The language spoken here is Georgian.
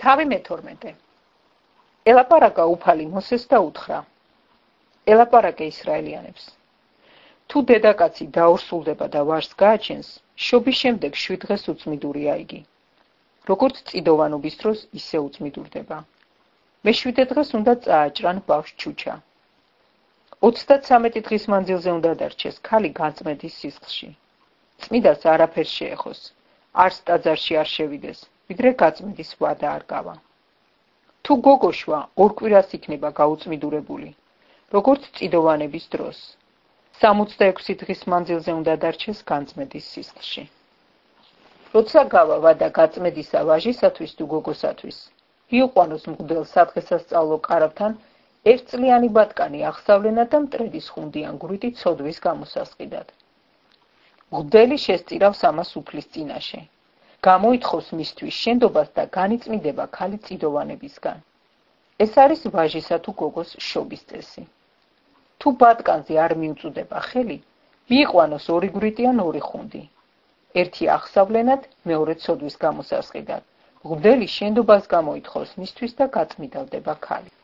თავი მე-12. ელაპარაკა უფალი მოსეს და უთხრა: ელაპარაკე ისრაელიანებს. თუ დედაკაცი დაორსულდება და ვარს გააჩენს, შობის შემდეგ 7 დღეს უწმიდურია იგი. როგორც წიდოვანობის დროს ისე უწმიდურდება. მე-7 დღეს უნდა წააჭრან ბავშვ ჩუჩა. 33 დღის მანძილზე უნდა დარჩეს ქალი განწმენდის სისხლში. წმიდას არაფერს შეეხოს, არც ტაძარში არ შევიდეს, ვიდრე გაწმენდის ვადა არ გავა. თუ გოგოშვა 2 კვირას იქნება გაუწმიდურებული, როგორც წიდოვანების დროს. 66 დღის მანძილზე უნდა დარჩეს განწმენდის სისხლში. როცა გავა ვადა გაწმენდისა ვაჟისათვის თუ გოგოსათვის, იყვანოს მღვდელ სადღესასწაულო კარავთან 1 წლიანი ბატკანი აღსავლენად და მტრედის ხუნდი ან გვრიტი ცოდვის გამოსასყიდად. მღვდელი შესწირავს ამას უფლის წინაშე. გამოითხოვს მისთვის შენდობას და განიწმინდება ქალი წიდოვანებისგან. ეს არის ვაჟისა თუ გოგოს შობის წესი. თუ ბატკანზე არ მიუწუდება ხელი, მიიყვანოს 2 გვრიტი ან 2 ხუნდი. ერთი აღსავლენად, მეორე ცოდვის გამოსასყიდად. მღვდელი შენდობას გამოითხოვს მისთვის და გაწმიდავდება ქალი.